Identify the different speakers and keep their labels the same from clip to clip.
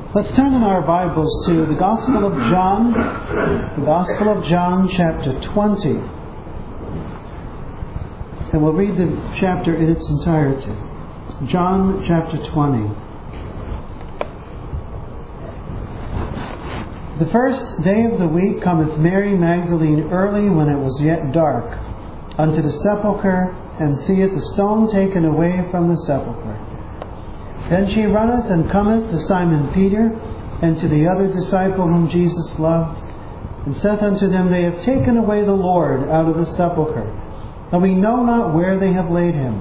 Speaker 1: Let's turn in our Bibles to the Gospel of John, chapter 20. And we'll read the chapter in its entirety. John chapter 20. The first day of the week cometh Mary Magdalene early, when it was yet dark, unto the sepulchre, and seeth the stone taken away from the sepulchre. Then she runneth and cometh to Simon Peter, and to the other disciple whom Jesus loved, and saith unto them, They have taken away the Lord out of the sepulchre, and we know not where they have laid him.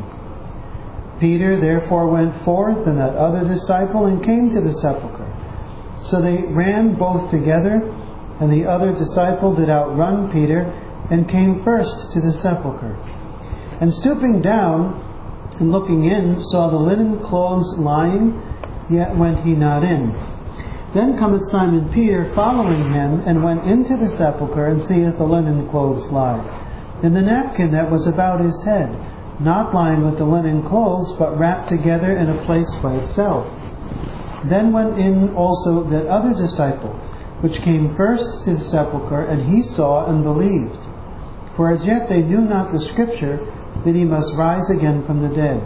Speaker 1: Peter therefore went forth, and that other disciple, and came to the sepulchre. So they ran both together, and the other disciple did outrun Peter, and came first to the sepulchre. And stooping down, and looking in, saw the linen clothes lying, yet went he not in. Then cometh Simon Peter following him, and went into the sepulchre, and seeth the linen clothes lie, and the napkin that was about his head, not lying with the linen clothes, but wrapped together in a place by itself. Then went in also that other disciple, which came first to the sepulchre, and he saw and believed. For as yet they knew not the Scripture, that he must rise again from the dead.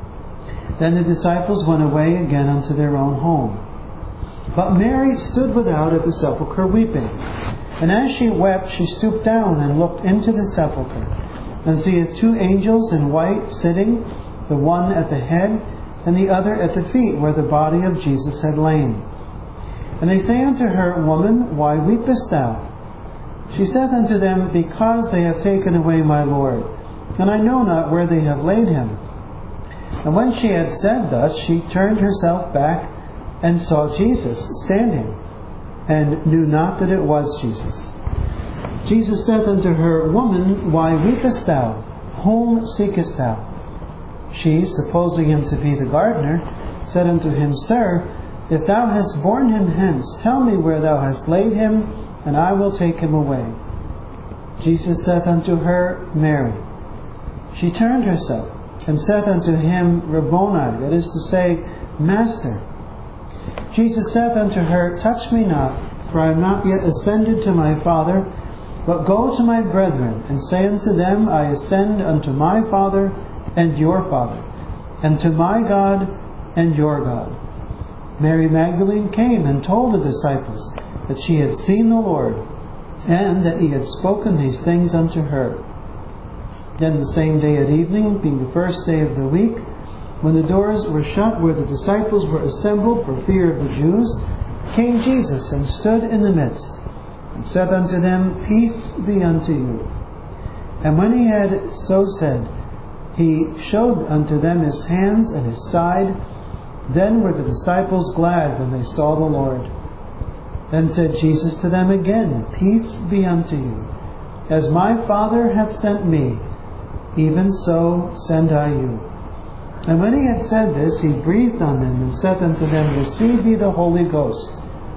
Speaker 1: Then the disciples went away again unto their own home. But Mary stood without at the sepulchre weeping. And as she wept, she stooped down and looked into the sepulchre, and seeth two angels in white sitting, the one at the head, and the other at the feet, where the body of Jesus had lain. And they say unto her, Woman, why weepest thou? She saith unto them, Because they have taken away my Lord, and I know not where they have laid him. And when she had said thus, she turned herself back, and saw Jesus standing, and knew not that it was Jesus. Jesus saith unto her, Woman, why weepest thou? Whom seekest thou? She, supposing him to be the gardener, said unto him, Sir, if thou hast borne him hence, tell me where thou hast laid him, and I will take him away. Jesus saith unto her, Mary. She turned herself, and saith unto him, Rabboni, that is to say, Master. Jesus saith unto her, Touch me not, for I am not yet ascended to my Father, but go to my brethren, and say unto them, I ascend unto my Father and your Father, and to my God and your God. Mary Magdalene came and told the disciples that she had seen the Lord, and that he had spoken these things unto her. Then the same day at evening, being the first day of the week, when the doors were shut where the disciples were assembled for fear of the Jews, came Jesus and stood in the midst, and said unto them, Peace be unto you. And when he had so said, he showed unto them his hands and his side. Then were the disciples glad when they saw the Lord. Then said Jesus to them again, Peace be unto you. As my Father hath sent me, even so send I you. And when he had said this, he breathed on them, and said unto them, Receive ye the Holy Ghost.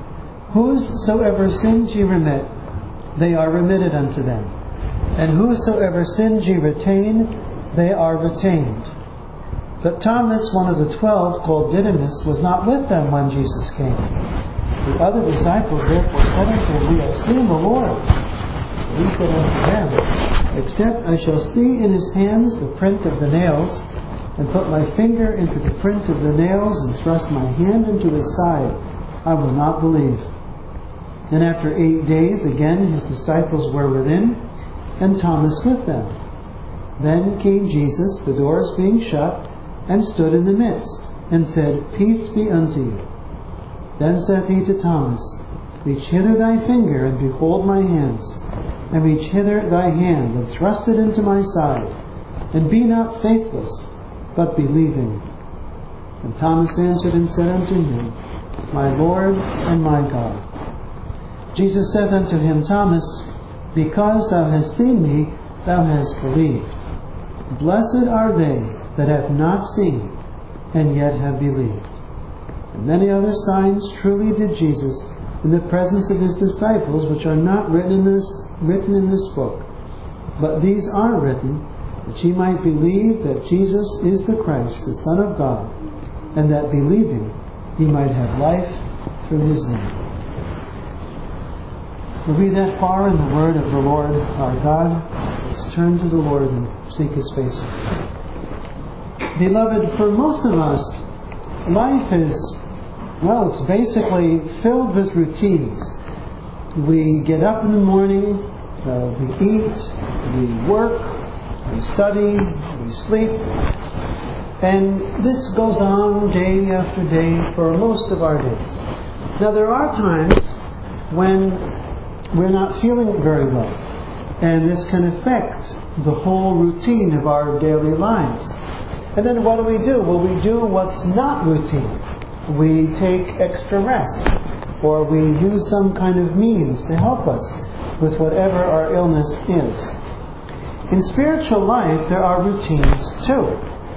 Speaker 1: Whosoever sins ye remit, they are remitted unto them. And whosoever sins ye retain, they are retained. But Thomas, one of the 12, called Didymus, was not with them when Jesus came. The other disciples therefore said unto him, We have seen the Lord. He said unto them, Except I shall see in his hands the print of the nails, and put my finger into the print of the nails, and thrust my hand into his side, I will not believe. And after 8 days again his disciples were within, and Thomas with them. Then came Jesus, the doors being shut, and stood in the midst, and said, Peace be unto you. Then saith he to Thomas, Reach hither thy finger, and behold my hands, and reach hither thy hand, and thrust it into my side, and be not faithless, but believing. And Thomas answered and said unto him, My Lord and my God. Jesus saith unto him, Thomas, Because thou hast seen me, thou hast believed. Blessed are they that have not seen, and yet have believed. And many other signs truly did Jesus in the presence of his disciples, which are not written in this book. But these are written, that ye might believe that Jesus is the Christ, the Son of God, and that believing ye might have life through His name. Are we that far in the Word of the Lord our God? Let's turn to the Lord and seek His face. Beloved, for most of us, life is, well, it's basically filled with routines. We get up in the morning, we eat, we work, we study, we sleep, and this goes on day after day for most of our days. Now there are times when we're not feeling very well, and this can affect the whole routine of our daily lives. And then what do? Well, we do what's not routine. We take extra rest, or we use some kind of means to help us with whatever our illness is. In spiritual life, there are routines too.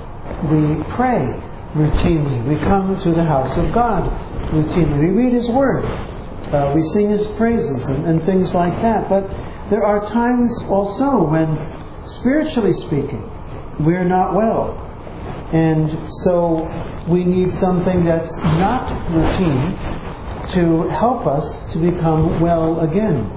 Speaker 1: We pray routinely. We come to the house of God routinely. We read His Word. We sing His praises and things like that. But there are times also when, spiritually speaking, we're not well. And so we need something that's not routine to help us to become well again.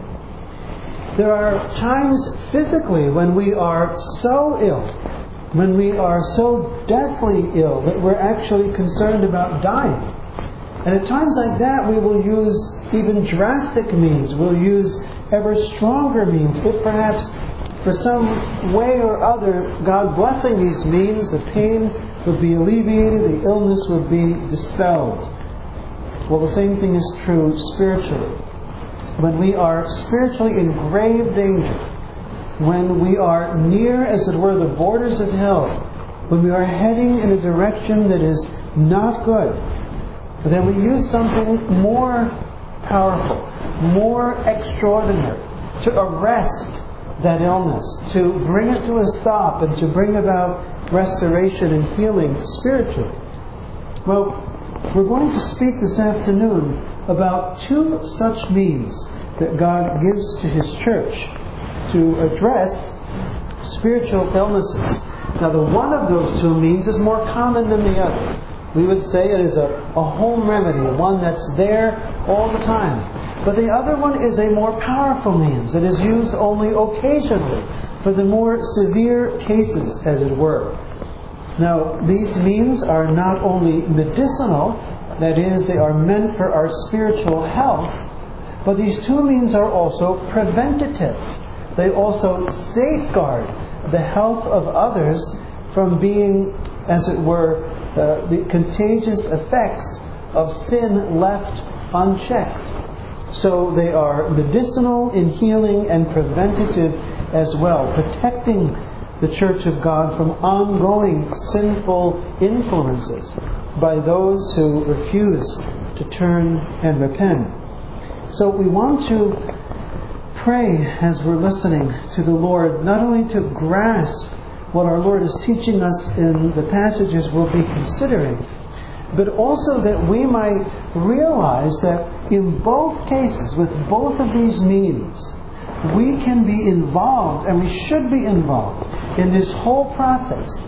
Speaker 1: There are times physically when we are so ill, when we are so deathly ill that we're actually concerned about dying. And at times like that we will use even drastic means. We'll use ever stronger means. If perhaps for some way or other, God blessing these means, the pain would be alleviated, the illness would be dispelled. Well, the same thing is true spiritually. When we are spiritually in grave danger, when we are near, as it were, the borders of hell, when we are heading in a direction that is not good, then we use something more powerful, more extraordinary, to arrest that illness, to bring it to a stop, and to bring about restoration and healing spiritually. Well, we're going to speak this afternoon about two such means that God gives to His church to address spiritual illnesses. Now, the one of those two means is more common than the other. We would say it is a home remedy, one that's there all the time. But the other one is a more powerful means that is used only occasionally for the more severe cases, as it were. Now, these means are not only medicinal, that is, they are meant for our spiritual health, but these two means are also preventative. They also safeguard the health of others from being, as it were, the contagious effects of sin left unchecked. So they are medicinal in healing and preventative as well, protecting the Church of God from ongoing sinful influences by those who refuse to turn and repent. So we want to pray as we're listening to the Lord, not only to grasp what our Lord is teaching us in the passages we'll be considering, but also that we might realize that in both cases, with both of these means, we can be involved, and we should be involved, in this whole process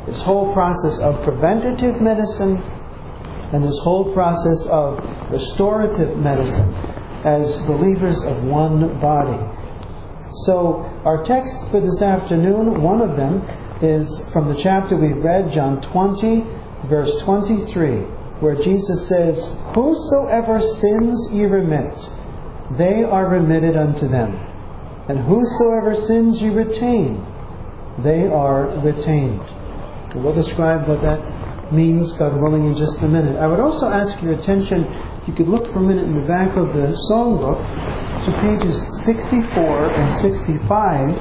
Speaker 1: of preventative medicine and this whole process of restorative medicine as believers of one body. So our text for this afternoon, one of them, is from the chapter we read, John 20, verse 23, where Jesus says, "Whosoever sins ye remit, they are remitted unto them. And whosoever sins ye retain, they are retained." We'll describe what that means, God willing, in just a minute. I would also ask your attention, you could look for a minute in the back of the songbook to pages 64 and 65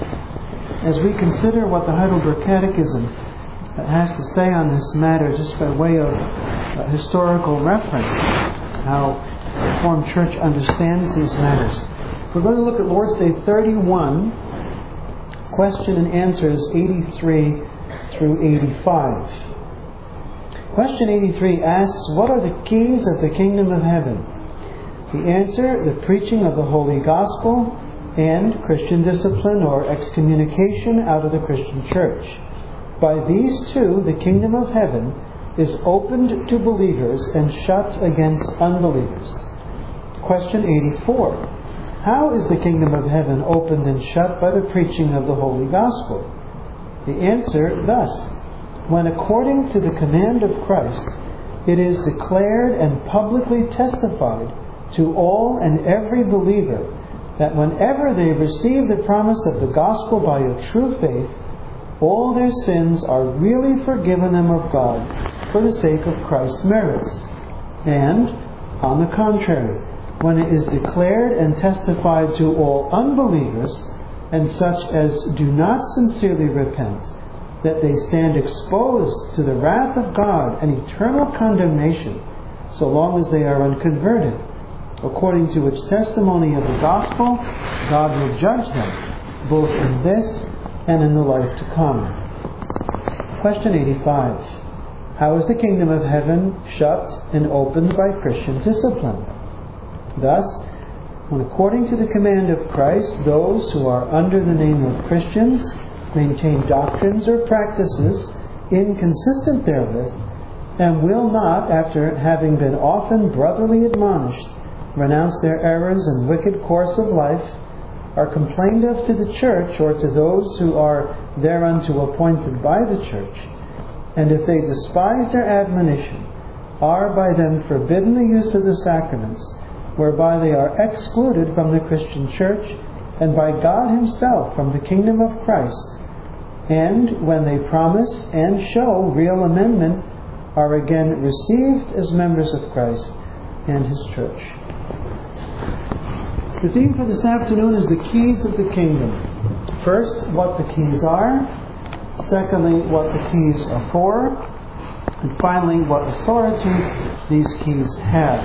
Speaker 1: as we consider what the Heidelberg Catechism has to say on this matter, just by way of historical reference, how the Reformed Church understands these matters. We're going to look at Lord's Day 31, question and answers 83 through 85. Question 83 asks, what are the keys of the kingdom of heaven? The answer, the preaching of the Holy Gospel and Christian discipline or excommunication out of the Christian Church. By these two, the kingdom of heaven is opened to believers and shut against unbelievers. Question 84. How is the kingdom of heaven opened and shut by the preaching of the Holy Gospel? The answer thus: when according to the command of Christ, it is declared and publicly testified to all and every believer that whenever they receive the promise of the gospel by a true faith, all their sins are really forgiven them of God for the sake of Christ's merits. And, on the contrary, when it is declared and testified to all unbelievers, and such as do not sincerely repent, that they stand exposed to the wrath of God and eternal condemnation, so long as they are unconverted, according to which testimony of the gospel, God will judge them, both in this and in the life to come. Question 85. How is the kingdom of heaven shut and opened by Christian discipline? Thus, when according to the command of Christ, those who are under the name of Christians maintain doctrines or practices inconsistent therewith, and will not, after having been often brotherly admonished, renounce their errors and wicked course of life, are complained of to the church or to those who are thereunto appointed by the church, and if they despise their admonition, are by them forbidden the use of the sacraments, whereby they are excluded from the Christian church, and by God Himself from the kingdom of Christ, and when they promise and show real amendment, are again received as members of Christ and His church. The theme for this afternoon is the keys of the kingdom. First, what the keys are. Secondly, what the keys are for. And finally, what authority these keys have.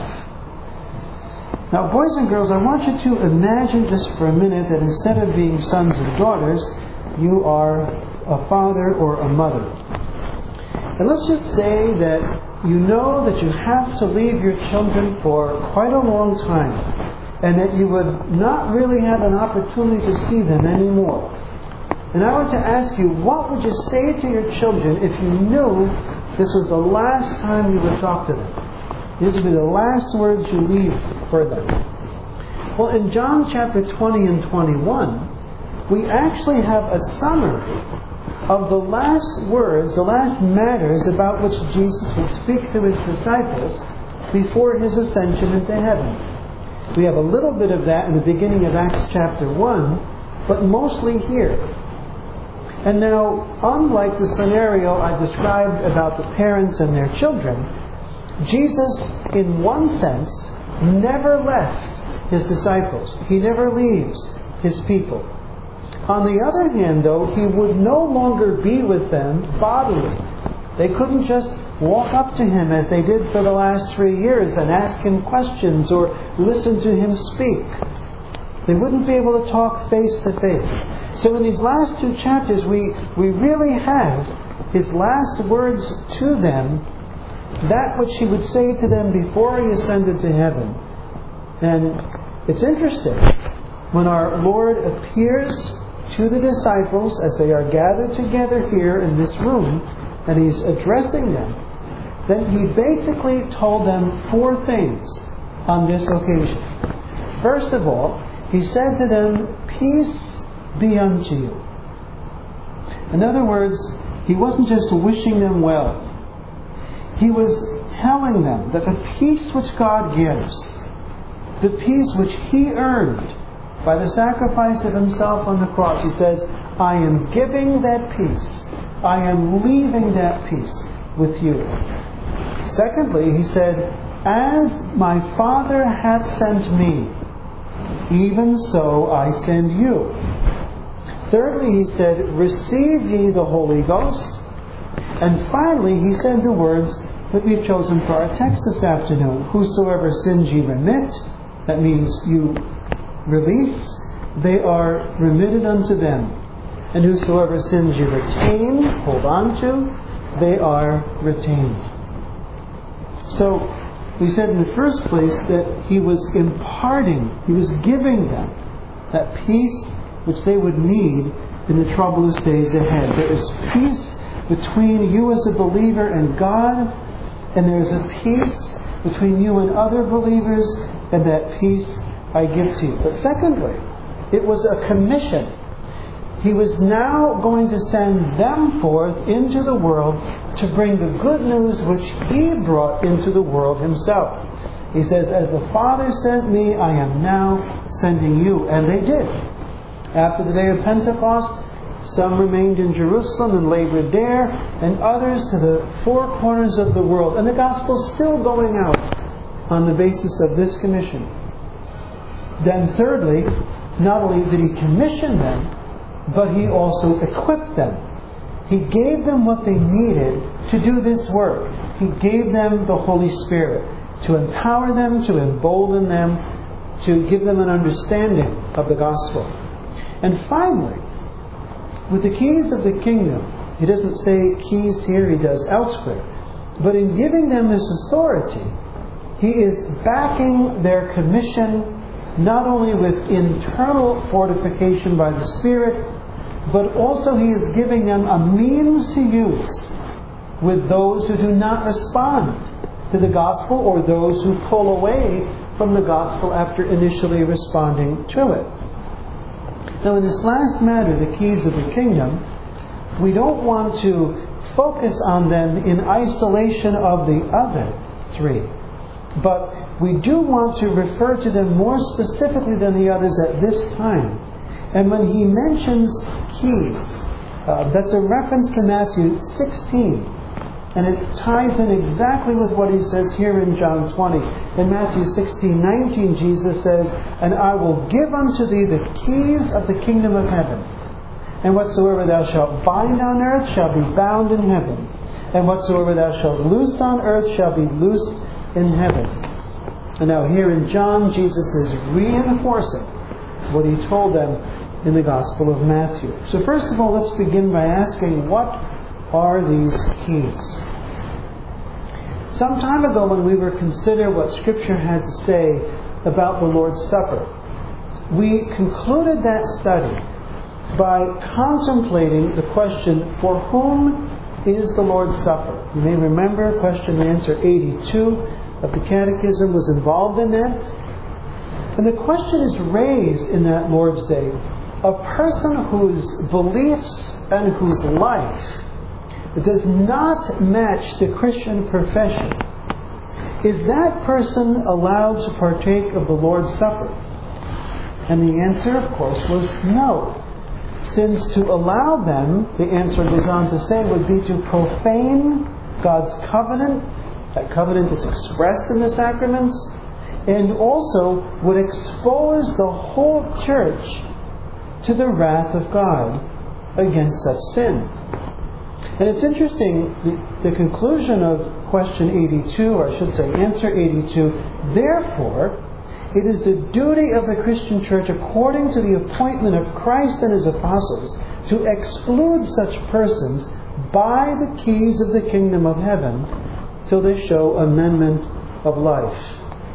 Speaker 1: Now, boys and girls, I want you to imagine just for a minute that instead of being sons and daughters, you are a father or a mother. And let's just say that you know that you have to leave your children for quite a long time, and that you would not really have an opportunity to see them anymore. And I want to ask you, what would you say to your children if you knew this was the last time you would talk to them? These would be the last words you leave for them. Well, in John chapter 20 and 21, we actually have a summary of the last words, the last matters about which Jesus would speak to His disciples before His ascension into heaven. We have a little bit of that in the beginning of Acts chapter 1, but mostly here. And now, unlike the scenario I described about the parents and their children, Jesus, in one sense, never left His disciples. He never leaves His people. On the other hand, though, He would no longer be with them bodily. They couldn't just walk up to Him as they did for the last 3 years and ask Him questions or listen to Him speak. They wouldn't be able to talk face to face. So in these last 2 chapters, we really have His last words to them, that which He would say to them before He ascended to heaven. And it's interesting, when our Lord appears to the disciples as they are gathered together here in this room, and He's addressing them, then He basically told them 4 things on this occasion. First of all, He said to them, "Peace be unto you." In other words, He wasn't just wishing them well. He was telling them that the peace which God gives, the peace which He earned by the sacrifice of Himself on the cross, He says, "I am giving that peace. I am leaving that peace with you." Secondly, He said, "As my Father hath sent me, even so I send you." Thirdly, He said, "Receive ye the Holy Ghost." And finally, He said the words that we've chosen for our text this afternoon: "Whosoever sins ye remit," that means you release, "they are remitted unto them. And whosoever sins you retain," hold on to, "they are retained." So, we said in the first place that He was imparting, He was giving them that peace which they would need in the troublous days ahead. There is peace between you as a believer and God, and there is a peace between you and other believers, and that peace I give to you. But secondly, it was a commission. He was now going to send them forth into the world to bring the good news which He brought into the world Himself. He says, as the Father sent me, I am now sending you. And they did. After the day of Pentecost, some remained in Jerusalem and labored there, and others to the four corners of the world. And the gospel is still going out on the basis of this commission. Then thirdly, not only did He commission them, but He also equipped them. He gave them what they needed to do this work. He gave them the Holy Spirit to empower them, to embolden them, to give them an understanding of the gospel. And finally, with the keys of the kingdom, He doesn't say keys here, He does elsewhere. But in giving them this authority, He is backing their commission not only with internal fortification by the Spirit, but also He is giving them a means to use with those who do not respond to the gospel, or those who pull away from the gospel after initially responding to it. Now, in this last matter, the keys of the kingdom, we don't want to focus on them in isolation of the other three, but we do want to refer to them more specifically than the others at this time. And when He mentions keys, that's a reference to Matthew 16. And it ties in exactly with what He says here in John 20. In Matthew 16:19, Jesus says, and I will give unto thee the keys of the kingdom of heaven. And whatsoever thou shalt bind on earth shall be bound in heaven. And whatsoever thou shalt loose on earth shall be loosed in heaven. And now here in John, Jesus is reinforcing what He told them in the Gospel of Matthew. So first of all, let's begin by asking, what are these keys? Some time ago, when we were considering what Scripture had to say about the Lord's Supper, we concluded that study by contemplating the question, for whom is the Lord's Supper? You may remember question and answer 82 of the Catechism was involved in that. And the question is raised in that Lord's Day, a person whose beliefs and whose life does not match the Christian profession, is that person allowed to partake of the Lord's Supper? And the answer, of course, was no. Since to allow them, the answer goes on to say, would be to profane God's covenant. That covenant is expressed in the sacraments, and also would expose the whole church to the wrath of God against such sin. And it's interesting, the conclusion of question 82, or I should say answer 82, therefore, it is the duty of the Christian church, according to the appointment of Christ and His apostles, to exclude such persons by the keys of the kingdom of heaven till they show amendment of life.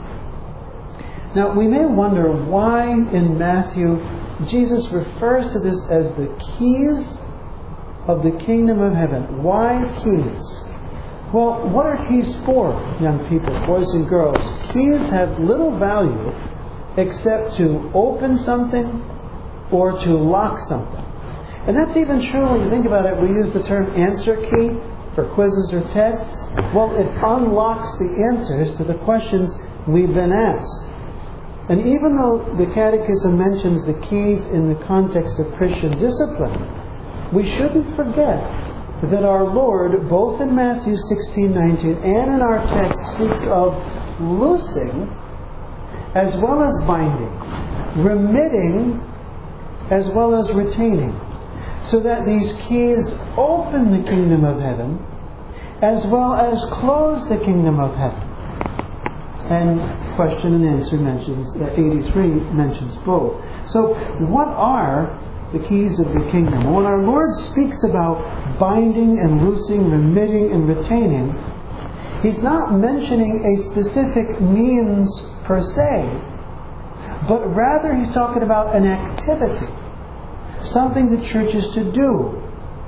Speaker 1: Now, we may wonder why in Matthew Jesus refers to this as the keys of the kingdom of heaven. Why keys? Well, what are keys for, young people, boys and girls? Keys have little value except to open something or to lock something. And that's even true when you think about it. We use the term answer key for quizzes or tests. Well, it unlocks the answers to the questions we've been asked. And even though the Catechism mentions the keys in the context of Christian discipline, we shouldn't forget that our Lord, both in Matthew 16:19 and in our text, speaks of loosing as well as binding, remitting as well as retaining, so that these keys open the kingdom of heaven as well as close the kingdom of heaven. And question and answer mentions, 83 mentions both. So what are the keys of the kingdom? When our Lord speaks about binding and loosing, remitting and retaining, He's not mentioning a specific means per se, but rather He's talking about an activity, something the church is to do.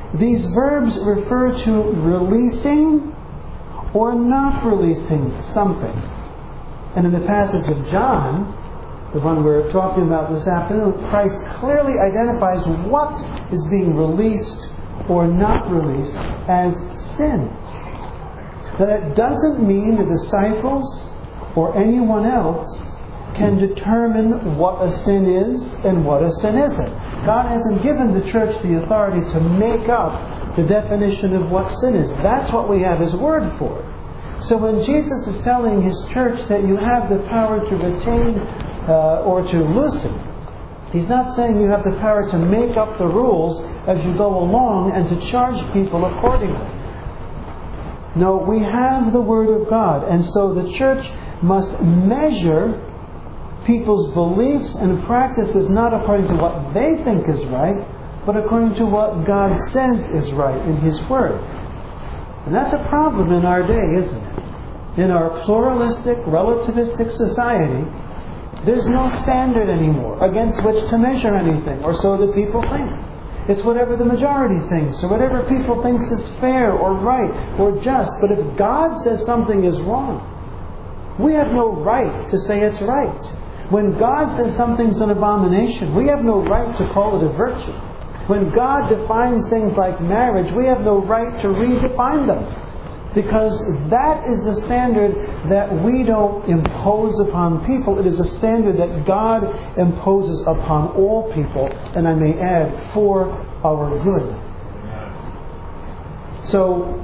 Speaker 1: these verbs refer to releasing or not releasing something. And in the passage of John, the one we're talking about this afternoon, Christ clearly identifies what is being released or not released as sin. Now that doesn't mean the disciples or anyone else can determine what a sin is and what a sin isn't. God hasn't given the church the authority to make up the definition of what sin is. That's what we have His Word for. So when Jesus is telling His church that you have the power to retain or to loosen, He's not saying you have the power to make up the rules as you go along and to charge people accordingly. No, we have the Word of God, and so the church must measure people's beliefs and practices not according to what they think is right, but according to what God says is right in His Word. And that's a problem in our day, isn't it? In our pluralistic, relativistic society, there's no standard anymore against which to measure anything, or so the people think. It's whatever the majority thinks, or whatever people thinks is fair, or right, or just. But if God says something is wrong, we have no right to say it's right. When God says something's an abomination, we have no right to call it a virtue. When God defines things like marriage, we have no right to redefine them. Because that is the standard that we don't impose upon people. It is a standard that God imposes upon all people, and I may add, for our good. So,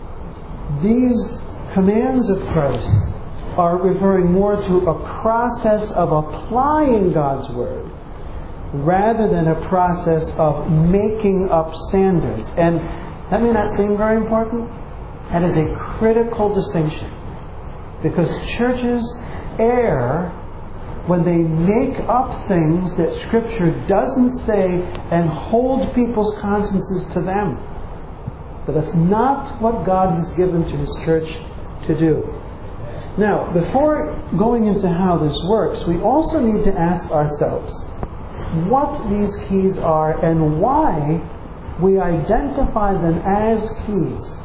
Speaker 1: these commands of Christ are referring more to a process of applying God's Word rather than a process of making up standards. And that may not seem very important. That is a critical distinction. Because churches err when they make up things that Scripture doesn't say and hold people's consciences to them. But that's not what God has given to His church to do. Now, before going into how this works, we also need to ask ourselves what these keys are and why we identify them as keys.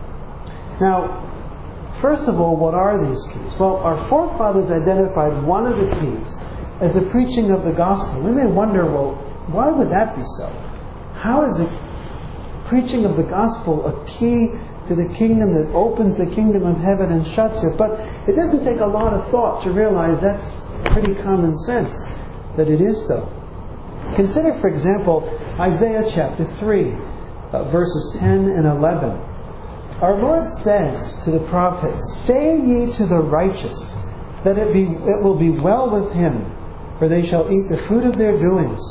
Speaker 1: Now, first of all, what are these keys? Well, our forefathers identified one of the keys as the preaching of the gospel. We may wonder, well, why would that be so? How is the preaching of the gospel a key to the kingdom that opens the kingdom of heaven and shuts it? But it doesn't take a lot of thought to realize that's pretty common sense, that it is so. Consider, for example, Isaiah chapter 3, verses 10 and 11. Our Lord says to the prophet, "Say ye to the righteous, that it will be well with him, for they shall eat the fruit of their doings.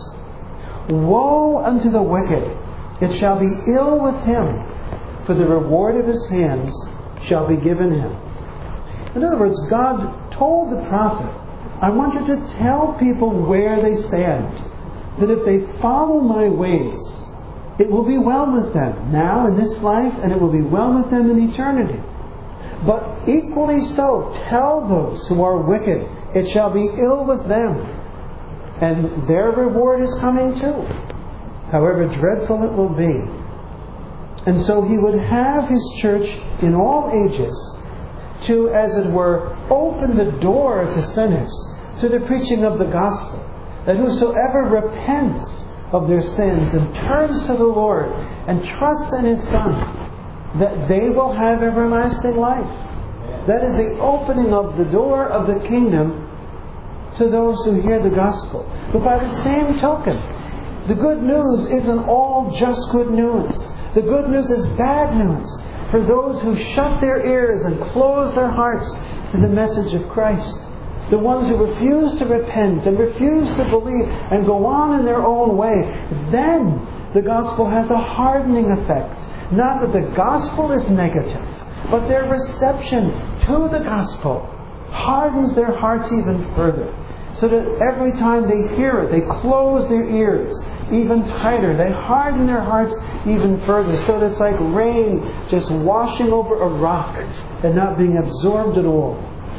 Speaker 1: Woe unto the wicked, it shall be ill with him, for the reward of his hands shall be given him." In other words, God told the prophet, I want you to tell people where they stand, that if they follow my ways, it will be well with them now in this life, and it will be well with them in eternity. But equally so, tell those who are wicked, it shall be ill with them, and their reward is coming too, however dreadful it will be. And so He would have His church in all ages to, as it were, open the door to sinners, to the preaching of the gospel, that whosoever repents of their sins and turns to the Lord and trusts in His Son, that they will have everlasting life. That is the opening of the door of the kingdom to those who hear the gospel. But by the same token, the good news isn't all just good news. The good news is bad news for those who shut their ears and close their hearts to the message of Christ. The ones who refuse to repent and refuse to believe and go on in their own way. Then the gospel has a hardening effect. Not that the gospel is negative, but their reception to the gospel hardens their hearts even further. So that every time they hear it, they close their ears even tighter. They harden their hearts even further. So that it's like rain just washing over a rock and not being absorbed at all.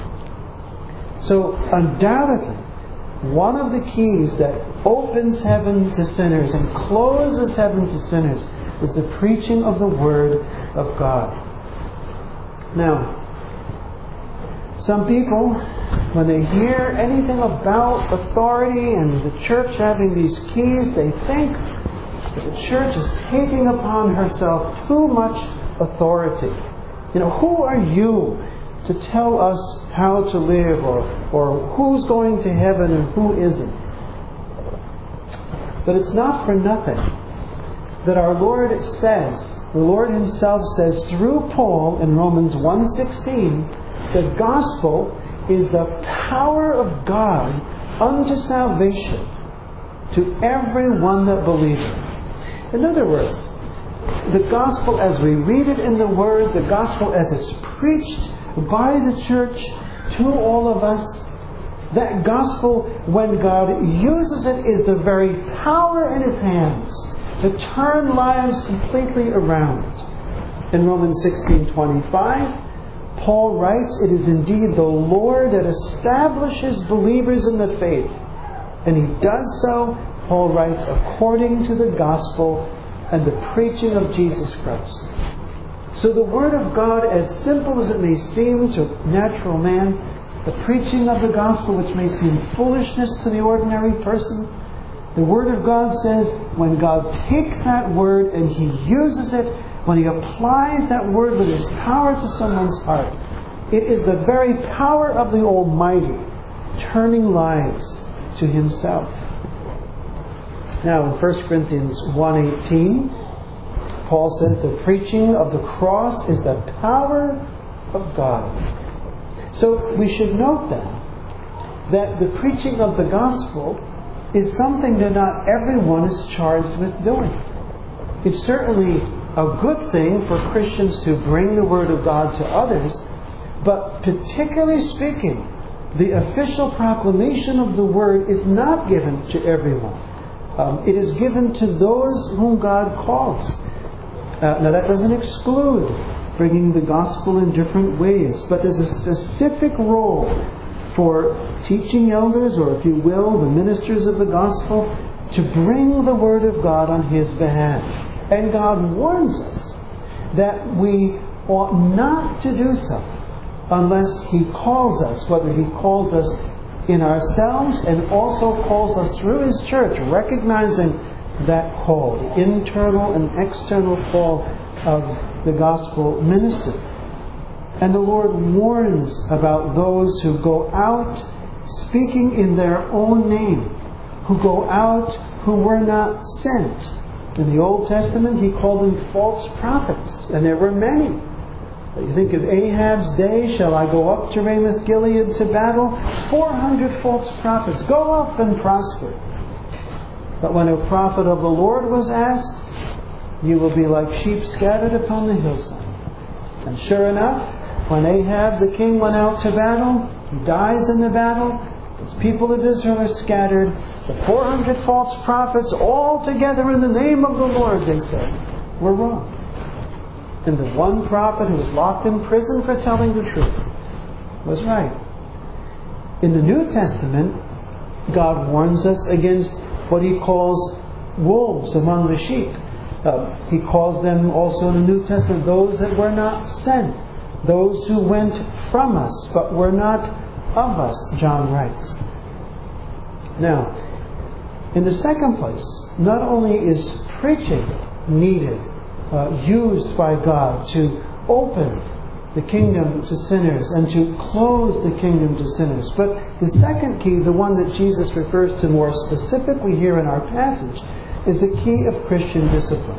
Speaker 1: So undoubtedly, one of the keys that opens heaven to sinners and closes heaven to sinners is the preaching of the Word of God. Now, some people, when they hear anything about authority and the church having these keys, they think that the church is taking upon herself too much authority. Who are you to tell us how to live, or who's going to heaven and who isn't? But it's not for nothing that our Lord says, the Lord Himself says through Paul in Romans 1:16, the gospel is the power of God unto salvation to everyone that believeth. In other words, the gospel as we read it in the Word, the gospel as it's preached by the church to all of us, that gospel, when God uses it, is the very power in His hands to turn lives completely around. In Romans 16:25, Paul writes, "It is indeed the Lord that establishes believers in the faith." And He does so, Paul writes, according to the gospel and the preaching of Jesus Christ. So the Word of God, as simple as it may seem to natural man, the preaching of the gospel, which may seem foolishness to the ordinary person, the Word of God says when God takes that Word and He uses it, when He applies that Word with His power to someone's heart, it is the very power of the Almighty turning lives to Himself. Now in 1 Corinthians 1:18, Paul says the preaching of the cross is the power of God. So we should note then that the preaching of the gospel is something that not everyone is charged with doing. It's certainly a good thing for Christians to bring the Word of God to others, but particularly speaking, the official proclamation of the Word is not given to everyone. It is given to those whom God calls. Now that doesn't exclude bringing the gospel in different ways, but there's a specific role for teaching elders, or if you will, the ministers of the gospel, to bring the Word of God on His behalf. And God warns us that we ought not to do so unless He calls us, whether He calls us in ourselves and also calls us through His church, recognizing that call, the internal and external call of the gospel minister. And the Lord warns about those who go out speaking in their own name, who go out who were not sent. In the Old Testament, He called them false prophets, and there were many. You think of Ahab's day, shall I go up to Ramoth Gilead to battle? 400 false prophets, go up and prosper. But when a prophet of the Lord was asked, you will be like sheep scattered upon the hillside. And sure enough, when Ahab the king went out to battle, he dies in the battle. As people of Israel are scattered, the 400 false prophets all together in the name of the Lord, they said, were wrong. And the one prophet who was locked in prison for telling the truth was right. In the New Testament, God warns us against what He calls wolves among the sheep. He calls them also in the New Testament those that were not sent, those who went from us but were not of us, John writes. Now, in the second place, not only is preaching needed, used by God to open the kingdom to sinners and to close the kingdom to sinners, but the second key, the one that Jesus refers to more specifically here in our passage, is the key of Christian discipline.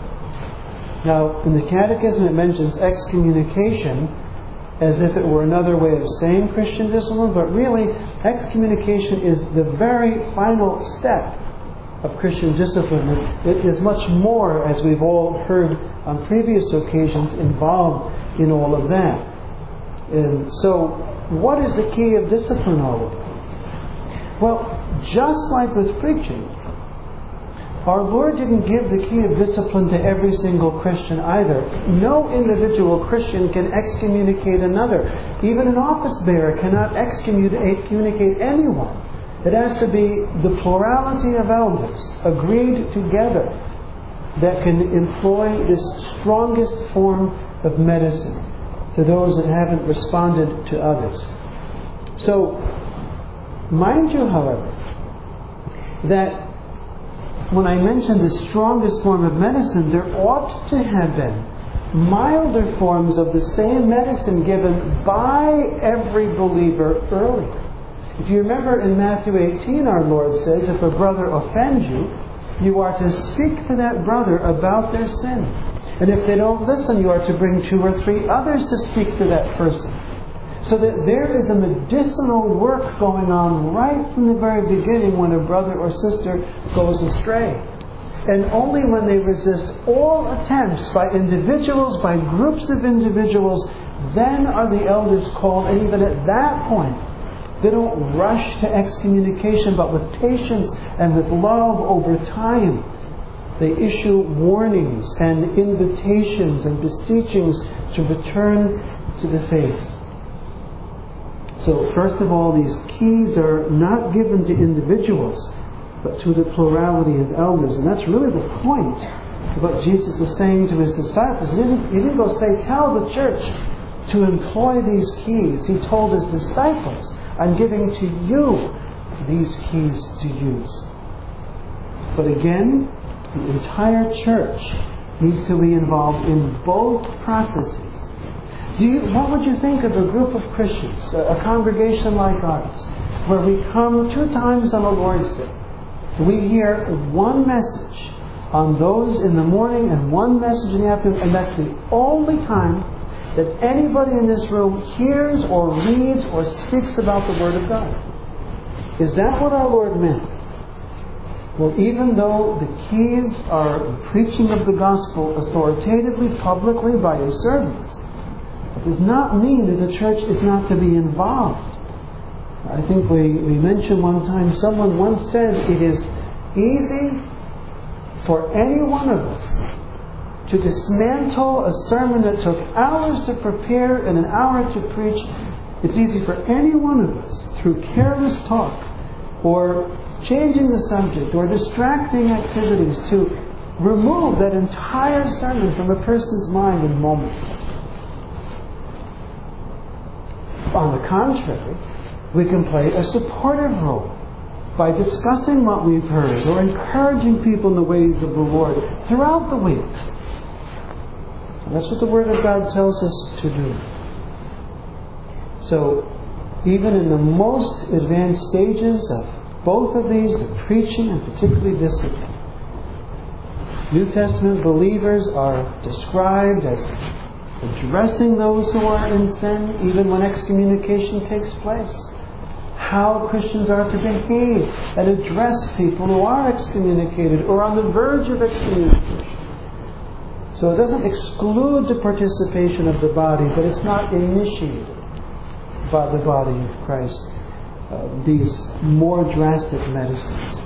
Speaker 1: Now, in the Catechism it mentions excommunication as if it were another way of saying Christian discipline, but really excommunication is the very final step of Christian discipline. It is much more, as we've all heard on previous occasions, involved in all of that. And so, what is the key of discipline all of it? Well, just like with preaching, our Lord didn't give the key of discipline to every single Christian either. No individual Christian can excommunicate another. Even an office bearer cannot excommunicate anyone. It has to be the plurality of elders agreed together that can employ this strongest form of medicine to those that haven't responded to others. So, mind you, however, that when I mentioned the strongest form of medicine, there ought to have been milder forms of the same medicine given by every believer earlier. If you remember in Matthew 18, our Lord says, if a brother offends you, you are to speak to that brother about their sin. And if they don't listen, you are to bring 2 or 3 others to speak to that person. So that there is a medicinal work going on right from the very beginning when a brother or sister goes astray. And only when they resist all attempts by individuals, by groups of individuals, then are the elders called. And even at that point, they don't rush to excommunication, but with patience and with love over time, they issue warnings and invitations and beseechings to return to the faith. So first of all, these keys are not given to individuals, but to the plurality of elders. And that's really the point of what Jesus is saying to His disciples. He didn't go say, tell the church to employ these keys. He told His disciples, I'm giving to you these keys to use. But again, the entire church needs to be involved in both processes. What would you think of a group of Christians, a congregation like ours, where we come 2 times on the Lord's Day? We hear one message on those in the morning and one message in the afternoon, and that's the only time that anybody in this room hears or reads or speaks about the Word of God. Is that what our Lord meant? Well, even though the keys are the preaching of the gospel authoritatively, publicly by His servants, it does not mean that the church is not to be involved. I think we mentioned one time, someone once said it is easy for any one of us to dismantle a sermon that took hours to prepare and an hour to preach. It's easy for any one of us, through careless talk or changing the subject or distracting activities, to remove that entire sermon from a person's mind in moments. On the contrary, we can play a supportive role by discussing what we've heard or encouraging people in the ways of the Lord throughout the week. And that's what the Word of God tells us to do. So, even in the most advanced stages of both of these, the preaching and particularly discipline, New Testament believers are described as addressing those who are in sin, even when excommunication takes place. How Christians are to behave and address people who are excommunicated or on the verge of excommunication. So it doesn't exclude the participation of the body, but it's not initiated by the body of Christ. These more drastic medicines.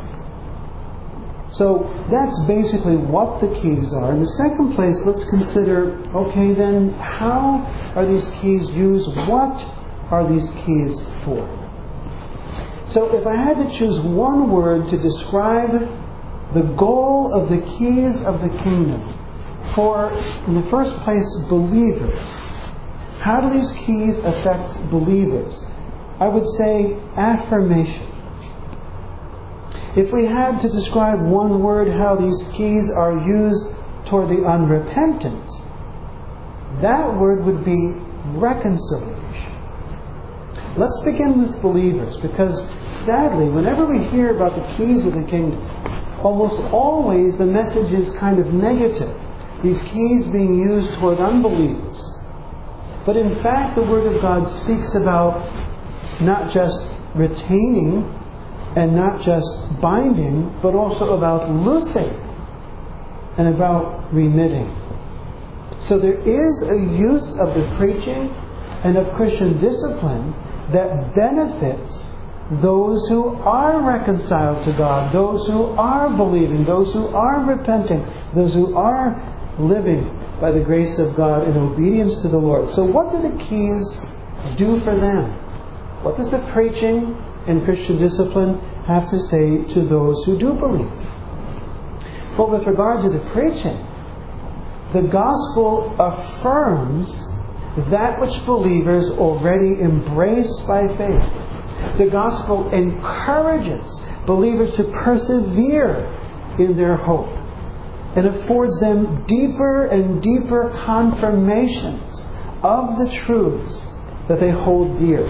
Speaker 1: So that's basically what the keys are. In the second place, let's consider, okay then, how are these keys used? What are these keys for? So if I had to choose one word to describe the goal of the keys of the kingdom for, in the first place, believers, how do these keys affect believers? I would say affirmation. If we had to describe one word how these keys are used toward the unrepentant, that word would be reconciliation. Let's begin with believers, because sadly, whenever we hear about the keys of the kingdom, almost always the message is kind of negative. These keys being used toward unbelievers. But in fact, the Word of God speaks about not just retaining and not just binding, but also about loosing and about remitting. So there is a use of the preaching and of Christian discipline that benefits those who are reconciled to God, those who are believing, those who are repenting, those who are living by the grace of God in obedience to the Lord. So what do the keys do for them? What does the preaching and Christian discipline have to say to those who do believe? But with regard to the preaching, the gospel affirms that which believers already embrace by faith. The gospel encourages believers to persevere in their hope and affords them deeper and deeper confirmations of the truths that they hold dear.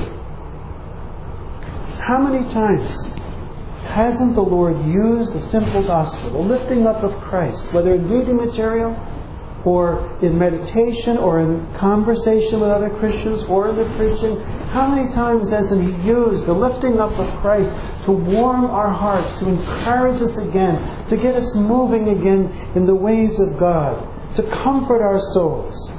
Speaker 1: How many times hasn't the Lord used the simple gospel, the lifting up of Christ, whether in reading material or in meditation or in conversation with other Christians or in the preaching? How many times hasn't He used the lifting up of Christ to warm our hearts, to encourage us again, to get us moving again in the ways of God, to comfort our souls,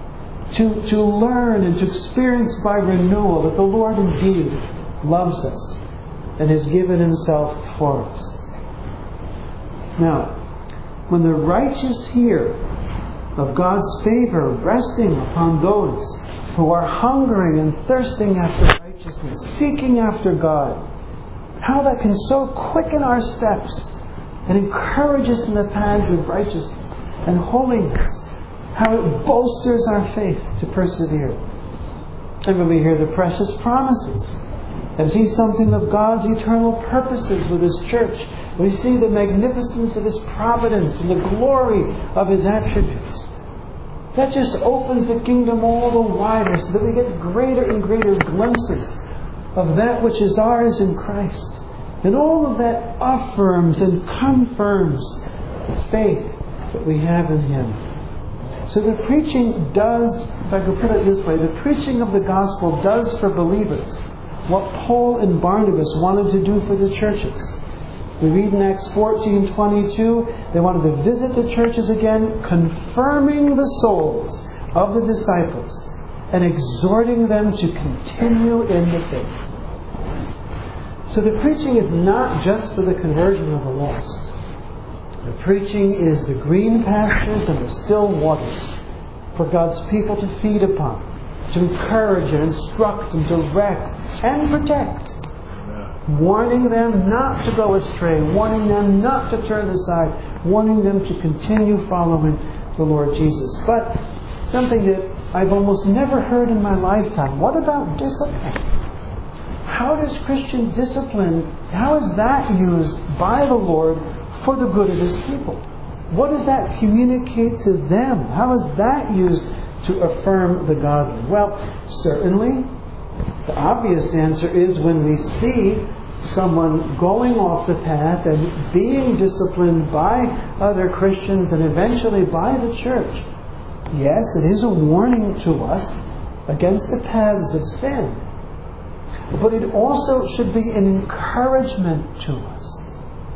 Speaker 1: to learn and to experience by renewal that the Lord indeed loves us and has given Himself for us. Now, when the righteous hear of God's favor resting upon those who are hungering and thirsting after righteousness, seeking after God, how that can so quicken our steps and encourage us in the paths of righteousness and holiness, how it bolsters our faith to persevere. And when we hear the precious promises and see something of God's eternal purposes with His church, we see the magnificence of His providence and the glory of His attributes. That just opens the kingdom all the wider so that we get greater and greater glimpses of that which is ours in Christ. And all of that affirms and confirms the faith that we have in Him. So the preaching does, if I could put it this way, the preaching of the gospel does for believers what Paul and Barnabas wanted to do for the churches. We read in Acts 14:22, they wanted to visit the churches again, confirming the souls of the disciples and exhorting them to continue in the faith. So the preaching is not just for the conversion of the lost. The preaching is the green pastures and the still waters for God's people to feed upon, to encourage and instruct and direct and protect. Warning them not to go astray, warning them not to turn aside, warning them to continue following the Lord Jesus. But something that I've almost never heard in my lifetime, what about discipline? How does Christian discipline, how is that used by the Lord for the good of His people? What does that communicate to them? How is that used to affirm the godly? Well, certainly, the obvious answer is when we see someone going off the path and being disciplined by other Christians and eventually by the church. Yes, it is a warning to us against the paths of sin. But it also should be an encouragement to us.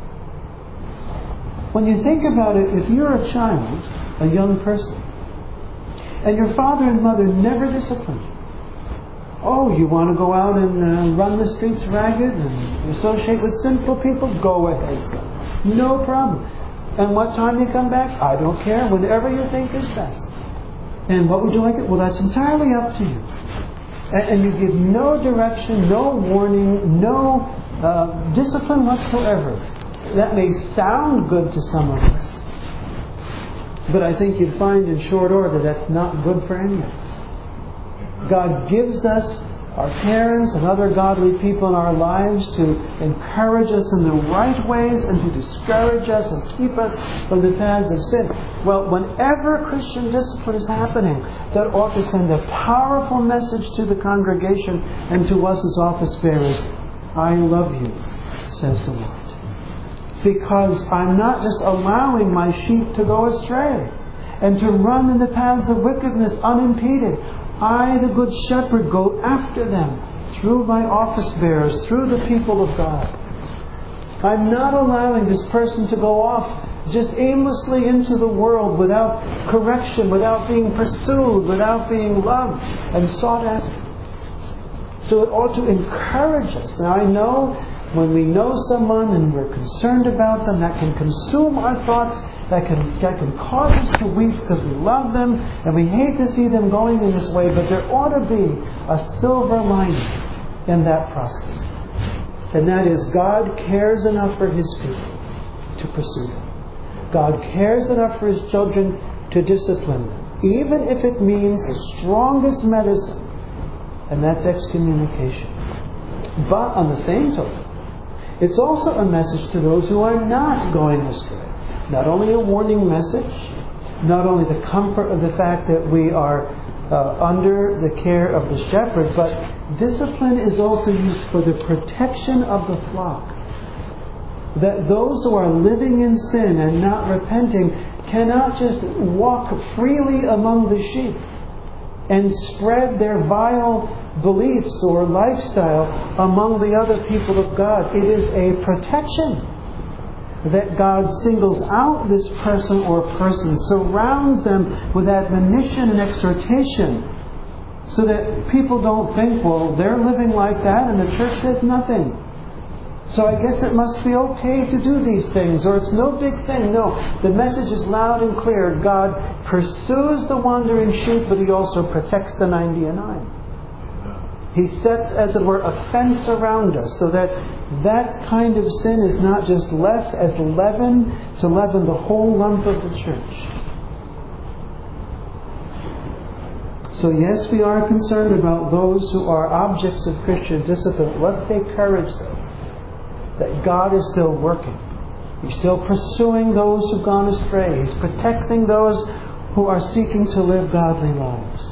Speaker 1: When you think about it, if you're a child, a young person, and your father and mother never disciplined you, oh, you want to go out and run the streets ragged and associate with sinful people? Go ahead, son. No problem. And what time you come back? I don't care. Whenever you think is best. And what would you like it? Well, that's entirely up to you. And you give no direction, no warning, no discipline whatsoever. That may sound good to some of us, but I think you'd find in short order that's not good for any of us. God gives us our parents and other godly people in our lives to encourage us in the right ways and to discourage us and keep us from the paths of sin. Well, whenever Christian discipline is happening, that ought to send a powerful message to the congregation and to us as office bearers. I love you, says the Lord. Because I'm not just allowing my sheep to go astray and to run in the paths of wickedness unimpeded. I, the Good Shepherd, go after them through my office bearers, through the people of God. I'm not allowing this person to go off just aimlessly into the world without correction, without being pursued, without being loved and sought after. So it ought to encourage us. Now I know when we know someone and we're concerned about them, that can consume our thoughts, that can cause us to weep because we love them and we hate to see them going in this way, but there ought to be a silver lining in that process. And that is, God cares enough for His people to pursue them. God cares enough for His children to discipline them, even if it means the strongest medicine, and that's excommunication. But on the same token, it's also a message to those who are not going astray. Not only a warning message, not only the comfort of the fact that we are under the care of the shepherd, but discipline is also used for the protection of the flock. That those who are living in sin and not repenting cannot just walk freely among the sheep and spread their vile beliefs or lifestyle among the other people of God. It is a protection that God singles out this person or persons, surrounds them with admonition and exhortation, so that people don't think, well, they're living like that and the church says nothing, so I guess it must be okay to do these things, or it's no big thing. No, the message is loud and clear. God pursues the wandering sheep, but He also protects the 99. He sets, as it were, a fence around us, so that that kind of sin is not just left as leaven to leaven the whole lump of the church. So yes, we are concerned about those who are objects of Christian discipline. Let's take courage, though, that God is still working. He's still pursuing those who've gone astray. He's protecting those who are seeking to live godly lives.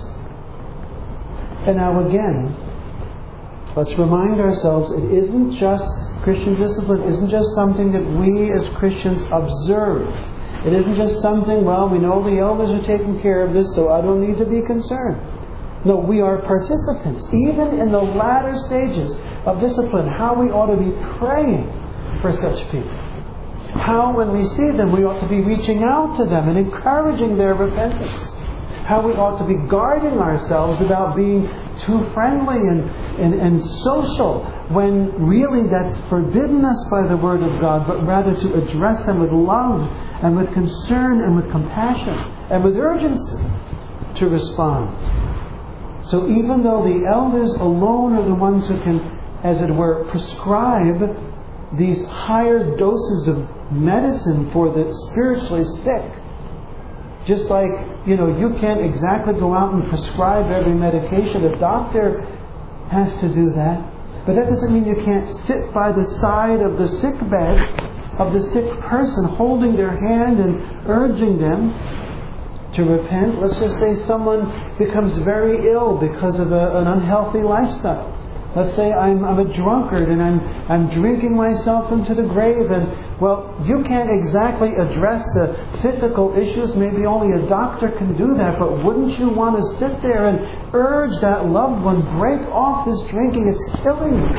Speaker 1: And now again, let's remind ourselves, it isn't just, Christian discipline isn't just something that we as Christians observe. It isn't just something, well, we know the elders are taking care of this, so I don't need to be concerned. No, we are participants, even in the latter stages of discipline, how we ought to be praying for such people. How, when we see them, we ought to be reaching out to them and encouraging their repentance. How we ought to be guarding ourselves about being too friendly and social, when really that's forbidden us by the Word of God, but rather to address them with love and with concern and with compassion and with urgency to respond. So even though the elders alone are the ones who can, as it were, prescribe these higher doses of medicine for the spiritually sick, just like, you can't exactly go out and prescribe every medication. A doctor has to do that. But that doesn't mean you can't sit by the side of the sick bed of the sick person, holding their hand and urging them to repent. Let's just say someone becomes very ill because of an unhealthy lifestyle. Let's say I'm a drunkard and I'm drinking myself into the grave, and well, you can't exactly address the physical issues. Maybe only a doctor can do that, but wouldn't you want to sit there and urge that loved one, break off this drinking, it's killing you.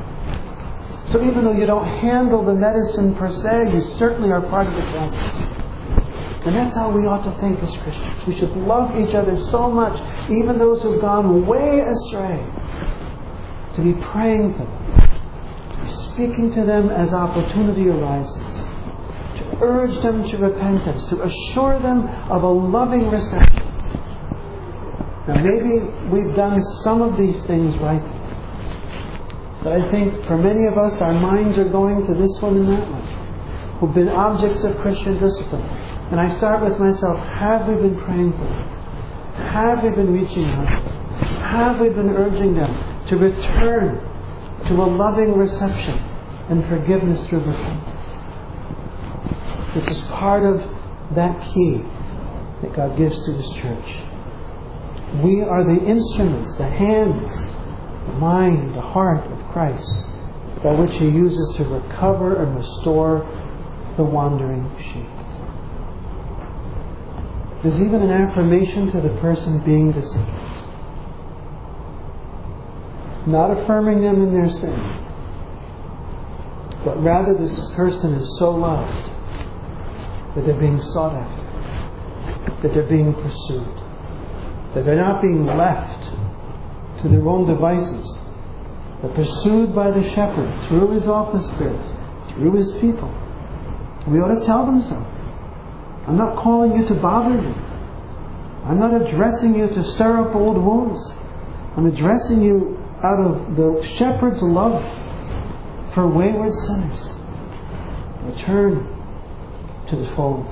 Speaker 1: So even though you don't handle the medicine per se, you certainly are part of the process. And that's how we ought to think as Christians. We should love each other so much, even those who've gone way astray, to be praying for them, to be speaking to them as opportunity arises, to urge them to repentance, to assure them of a loving reception. Now maybe we've done some of these things right, but I think for many of us, our minds are going to this one and that one, who've been objects of Christian discipline. And I start with myself, have we been praying for them? Have we been reaching out? Have we been urging them to return to a loving reception and forgiveness through repentance? This is part of that key that God gives to His church. We are the instruments, the hands, the mind, the heart of Christ, by which He uses to recover and restore the wandering sheep. There's even an affirmation to the person being disciplined. Not affirming them in their sin, but rather this person is so loved that they're being sought after, that they're being pursued, that they're not being left to their own devices, but pursued by the shepherd through His office spirit, through His people. We ought to tell them so. I'm not calling you to bother you. I'm not addressing you to stir up old wounds. I'm addressing you out of the shepherd's love for wayward sinners. Return to the fold.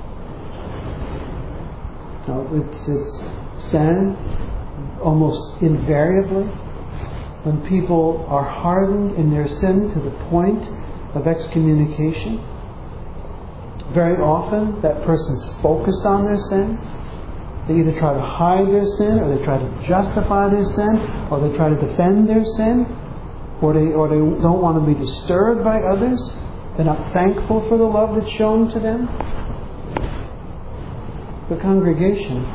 Speaker 1: Now, it's sad, almost invariably, when people are hardened in their sin to the point of excommunication. Very often, that person's focused on their sin. They either try to hide their sin, or they try to justify their sin, or they try to defend their sin, or they don't want to be disturbed by others. They're not thankful for the love that's shown to them. The congregation,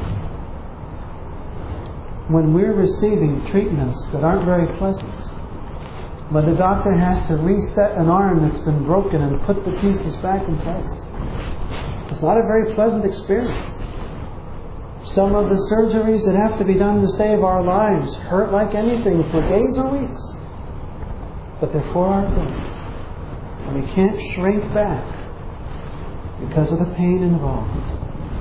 Speaker 1: when we're receiving treatments that aren't very pleasant, when the doctor has to reset an arm that's been broken and put the pieces back in place, it's not a very pleasant experience. Some of the surgeries that have to be done to save our lives hurt like anything for days or weeks. But they're for our good. And we can't shrink back because of the pain involved.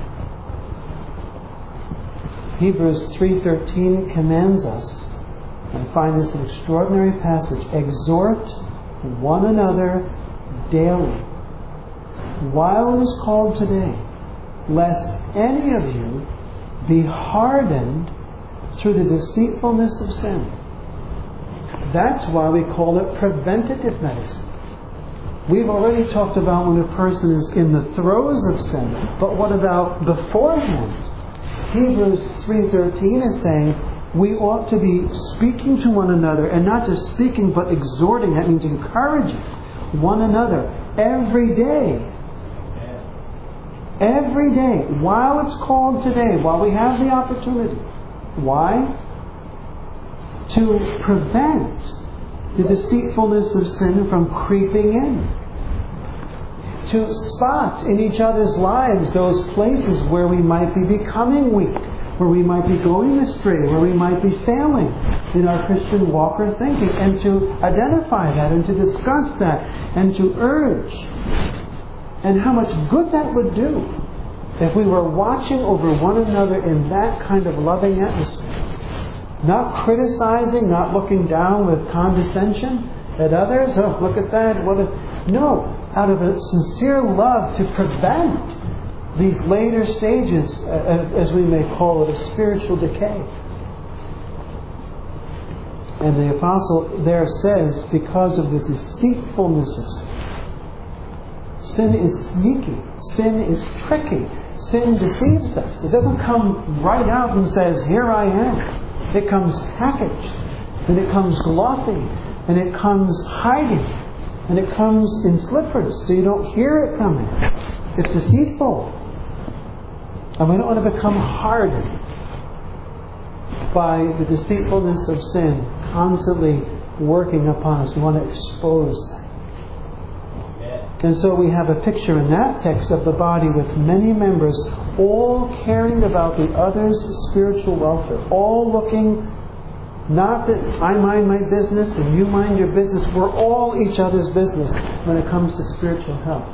Speaker 1: Hebrews 3:13 commands us, and I find this an extraordinary passage, exhort one another daily, while it is called today, lest any of you be hardened through the deceitfulness of sin. That's why we call it preventative medicine. We've already talked about when a person is in the throes of sin, but what about beforehand? Hebrews 3:13 is saying we ought to be speaking to one another, and not just speaking but exhorting. That means encouraging one another every day. Every day, while it's called today, while we have the opportunity. Why? To prevent the deceitfulness of sin from creeping in. To spot in each other's lives those places where we might be becoming weak, where we might be going astray, where we might be failing in our Christian walk or thinking, and to identify that and to discuss that and to urge. And how much good that would do if we were watching over one another in that kind of loving atmosphere. Not criticizing, not looking down with condescension at others. Oh, look at that. No, out of a sincere love to prevent these later stages, as we may call it, of spiritual decay. And the apostle there says, because of the deceitfulness of sin. Sin is sneaky. Sin is tricky. Sin deceives us. It doesn't come right out and says, here I am. It comes packaged. And it comes glossy. And it comes hiding. And it comes in slippers, so you don't hear it coming. It's deceitful. And we don't want to become hardened by the deceitfulness of sin constantly working upon us. We want to expose that. And so we have a picture in that text of the body with many members, all caring about the other's spiritual welfare, all looking, not that I mind my business and you mind your business. We're all each other's business when it comes to spiritual health.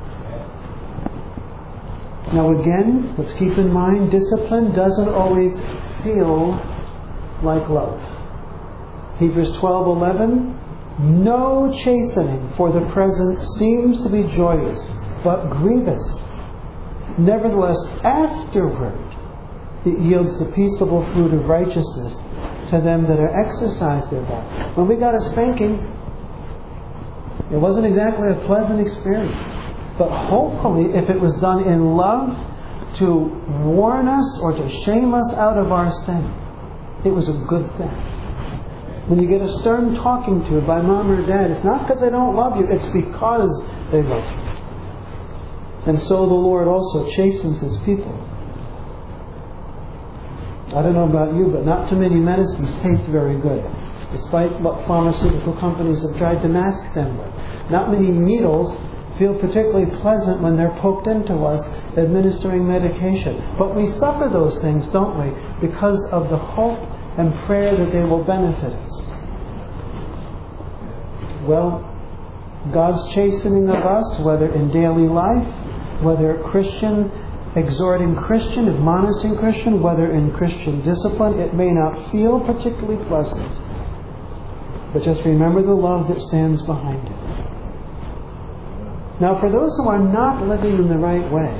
Speaker 1: Now again, let's keep in mind, discipline doesn't always feel like love. Hebrews 12:11, no chastening for the present seems to be joyous, but grievous. Nevertheless, afterward, it yields the peaceable fruit of righteousness to them that are exercised thereby. When we got a spanking, it wasn't exactly a pleasant experience. But hopefully, if it was done in love to warn us or to shame us out of our sin, it was a good thing. When you get a stern talking to by mom or dad, it's not because they don't love you, it's because they love you. And so the Lord also chastens His people. I don't know about you, but not too many medicines taste very good, despite what pharmaceutical companies have tried to mask them with. Not many needles feel particularly pleasant when they're poked into us administering medication. But we suffer those things, don't we? Because of the hope and prayer that they will benefit us. Well, God's chastening of us, whether in daily life, whether Christian, exhorting Christian, admonishing Christian, whether in Christian discipline, it may not feel particularly pleasant. But just remember the love that stands behind it. Now, for those who are not living in the right way,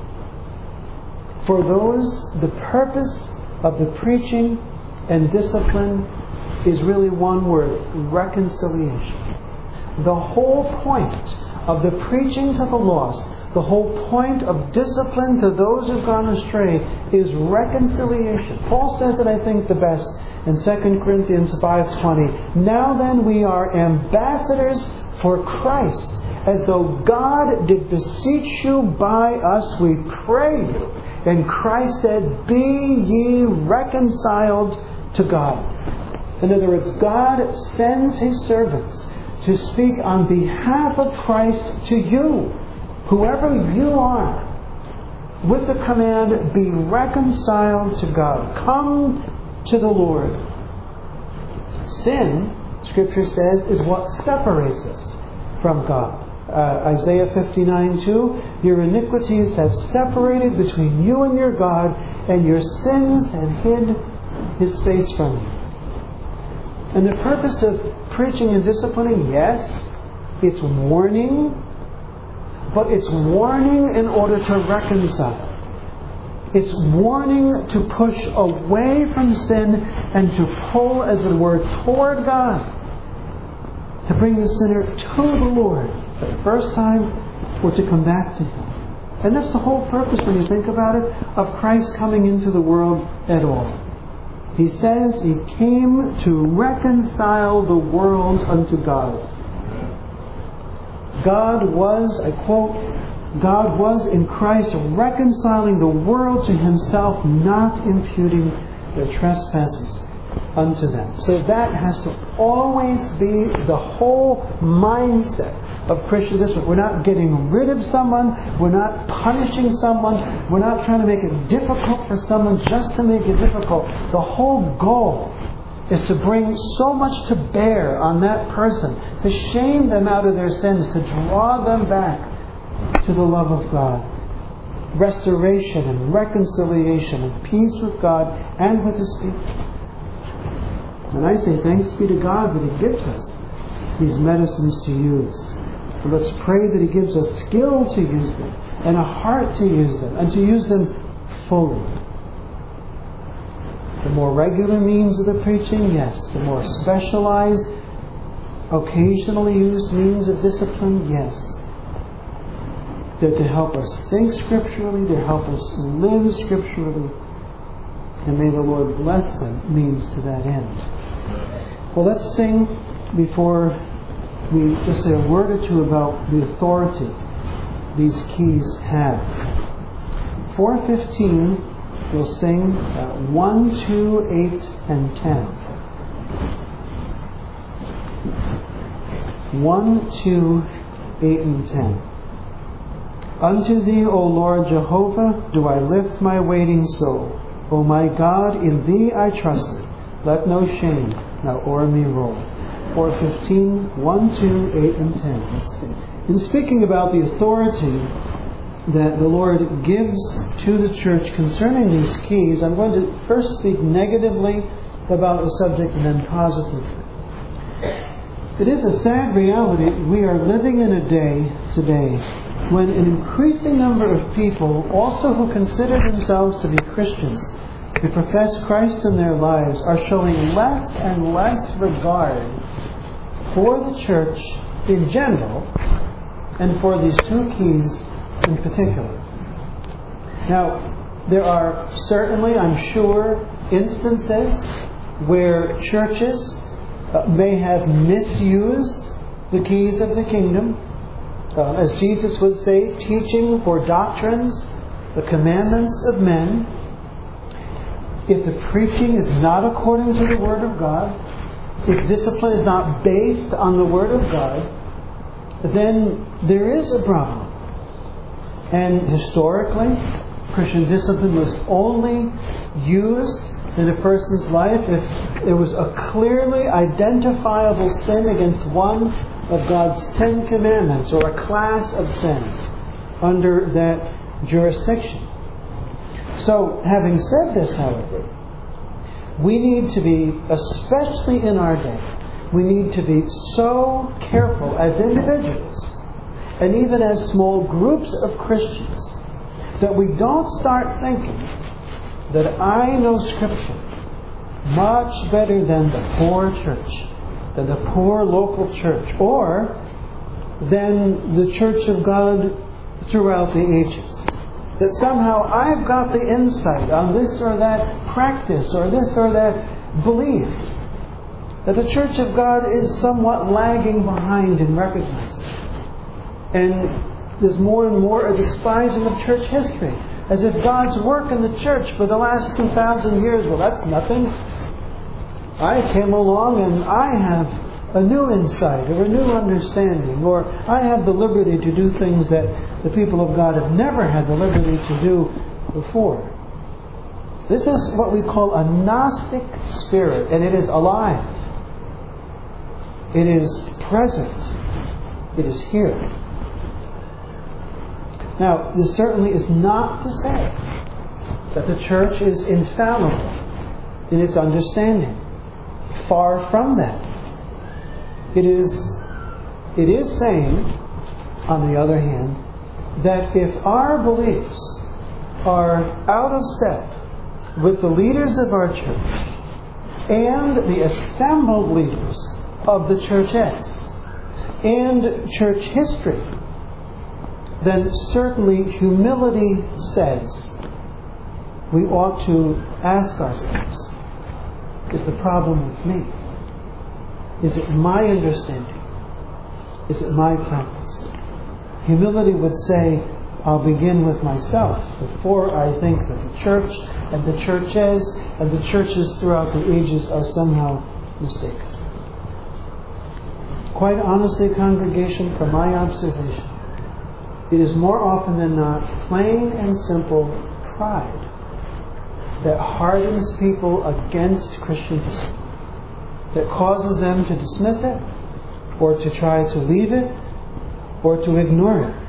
Speaker 1: for those, the purpose of the preaching and discipline is really one word: reconciliation. The whole point of the preaching to the lost, the whole point of discipline to those who've gone astray, is reconciliation. Paul says it, I think, the best in 2 Corinthians 5:20. Now then, we are ambassadors for Christ, as though God did beseech you by us, we pray you. And Christ said, be ye reconciled to God. In other words, God sends His servants to speak on behalf of Christ to you, whoever you are, with the command, be reconciled to God. Come to the Lord. Sin, Scripture says, is what separates us from God. Isaiah 59:2, your iniquities have separated between you and your God, and your sins have hid His face from you. And the purpose of preaching and disciplining, yes, it's warning, but it's warning in order to reconcile. It's warning to push away from sin and to pull, as it were, toward God. To bring the sinner to the Lord for the first time, or to come back to Him. And that's the whole purpose, when you think about it, of Christ coming into the world at all. He says He came to reconcile the world unto God. God was, I quote, God was in Christ reconciling the world to Himself, not imputing their trespasses unto them. So that has to always be the whole mindset of Christian discipline. We're not getting rid of someone. We're not punishing someone. We're not trying to make it difficult for someone just to make it difficult. The whole goal is to bring so much to bear on that person, to shame them out of their sins, to draw them back to the love of God. Restoration and reconciliation and peace with God and with His people. And I say thanks be to God that He gives us these medicines to use. And let's pray that He gives us skill to use them, and a heart to use them, and to use them fully. The more regular means of the preaching, yes. The more specialized, occasionally used means of discipline, yes. They're to help us think scripturally, they're to help us live scripturally. And may the Lord bless the means to that end. Well, let's sing before we just say a word or two about the authority these keys have. 4:15, we'll sing 1, 2, 8, and 10. 1, 2, 8, and 10. Unto Thee, O Lord Jehovah, do I lift my waiting soul. O my God, in Thee I trusted. Let no shame now o'er me roll. 4:15, 1, 2, 8, and 10. Let's see. In speaking about the authority that the Lord gives to the church concerning these keys, I'm going to first speak negatively about the subject and then positively. It is a sad reality. We are living in a day today when an increasing number of people, also who consider themselves to be Christians, who profess Christ in their lives, are showing less and less regard for the church in general and for these two keys in particular. Now, there are certainly, I'm sure, instances where churches may have misused the keys of the kingdom. As Jesus would say, teaching for doctrines, the commandments of men. If the preaching is not according to the Word of God, if discipline is not based on the Word of God, then there is a problem. And historically, Christian discipline was only used in a person's life if it was a clearly identifiable sin against one of God's 10 commandments, or a class of sins under that jurisdiction. So, having said this, however, we need to be, especially in our day, we need to be so careful as individuals and even as small groups of Christians, that we don't start thinking that I know Scripture much better than the poor church, than the poor local church, or than the Church of God throughout the ages. That somehow I've got the insight on this or that practice or this or that belief. That the Church of God is somewhat lagging behind in recognizing. And there's more and more a despising of church history. As if God's work in the church for the last 2,000 years, well, that's nothing. I came along and I have a new insight or a new understanding, or I have the liberty to do things that the people of God have never had the liberty to do before. This is what we call a Gnostic spirit, and it is alive. It is present. It is here. Now, this certainly is not to say that the church is infallible in its understanding. Far from that. It is saying, on the other hand, that if our beliefs are out of step with the leaders of our church and the assembled leaders of the churches and church history, then certainly humility says we ought to ask ourselves, is the problem with me? Is it my understanding? Is it my practice? Humility would say, I'll begin with myself before I think that the church and the churches and the churches throughout the ages are somehow mistaken. Quite honestly, congregation, from my observation, it is more often than not plain and simple pride that hardens people against Christian history, that causes them to dismiss it, or to try to leave it, or to ignore it.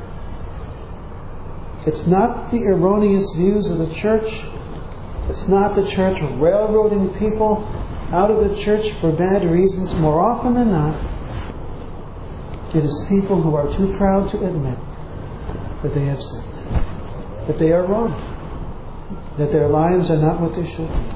Speaker 1: It's not the erroneous views of the church. It's not the church railroading people out of the church for bad reasons. More often than not, it is people who are too proud to admit that they have sinned, that they are wrong, that their lives are not what they should be.